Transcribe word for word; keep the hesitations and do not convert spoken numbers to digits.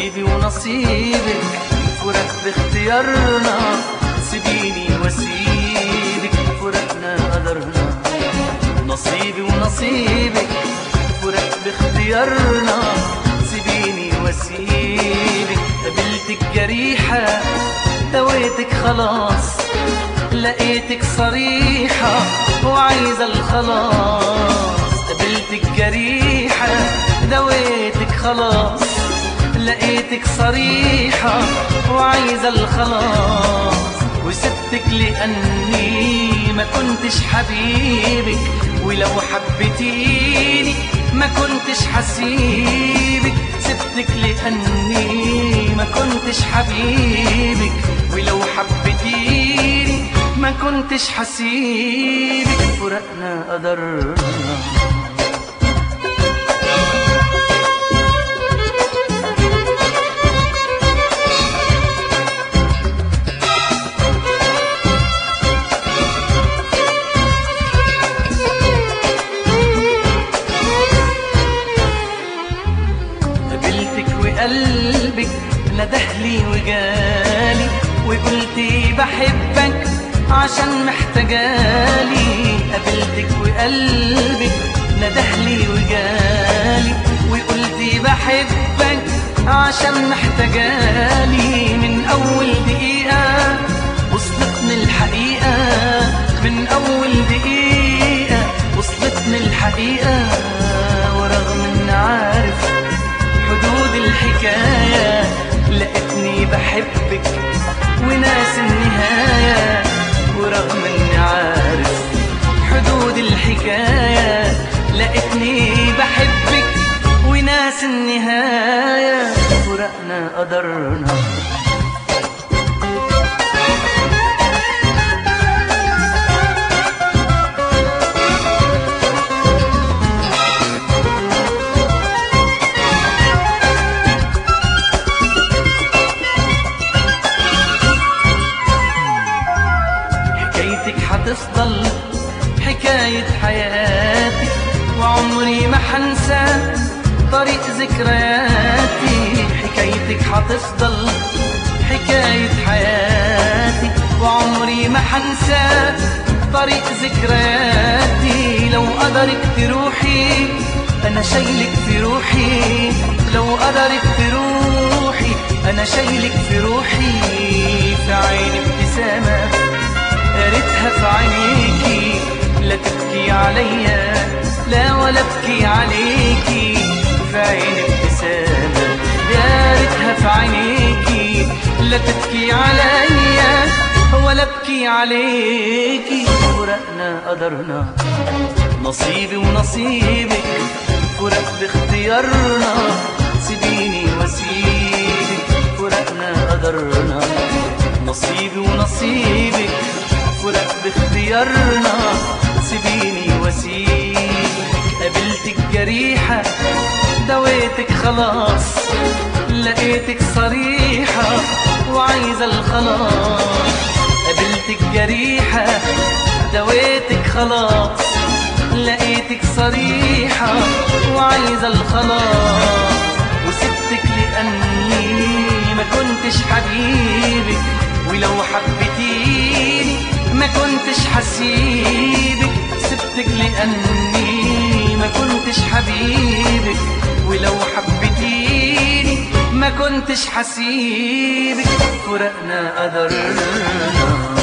نصيبي ونصيبك فرق باختيارنا، سيبيني واسيبك فرقنا قدرنا. نصيبي ونصيبك فرق باختيارنا، سيبيني واسيبك. قابلتك جريحة دويتك خلاص، لقيتك صريحة وعايزة الخلاص. قابلتك جريحة دويتك خلاص، لقيتك صريحة وعايزة الخلاص. وسبتك لأني ما كنتش حبيبك، ولو حبيتيني ما كنتش حسيبك. سبتك لأني ما كنتش حبيبك، ولو حبيتيني ما كنتش حسيبك. فرقنا قدرنا. قلبك ندهلي وجالي، وقلتي بحبك عشان محتاجالي. قابلتك وقلبك ندهلي وجالي، وقلتي بحبك عشان محتاجالي. من أول دقيقة وصلتني الحقيقة، من أول دقيقة وصلتني الحقيقة. ورغم إني عارف حدود الحكاية، لقيتني بحبك وناس النهاية. ورغم اني عارف حدود الحكاية، لقيتني بحبك وناس النهاية. فرقنا قدرنا. هتفضل حكاية حياتي، وعمري ما حنسى طريق ذكرياتي. حكايتك هتفضل حكاية حياتي، وعمري ما حنسى طريق ذكرياتي. لو قدرك تروحي أنا شايلك في روحي، لو قدرك تروحي أنا شايلك في روحي. في عيني ابتسامة يا ريتها في عينيكي، لا تبكي عليا لا ولا ابكي عليكي. في عيني ابتسامة يا ريتها في عينيكي، لا تبكي عليا ولا ابكي عليكي. فرقنا قدرنا. نصيبي ونصيبك فرق باختيارنا، سيبيني واسيبك فرقنا قدرنا. نصيبي ونصيبك فرق باختيارنا، سيبيني واسيبك. قابلتك جريحة دويتك خلاص، لقيتك صريحة وعايزة الخلاص. قابلتك جريحة دويتك خلاص، لقيتك صريحة وعايزة الخلاص. وسبتك لأني ما كنتش حبيبك، ولو حبيتيني ما كنتش حسيبك. سبتك لأني ما كنتش حبيبك، ولو حبيتيني ما كنتش حسيبك. فرقنا قدرنا.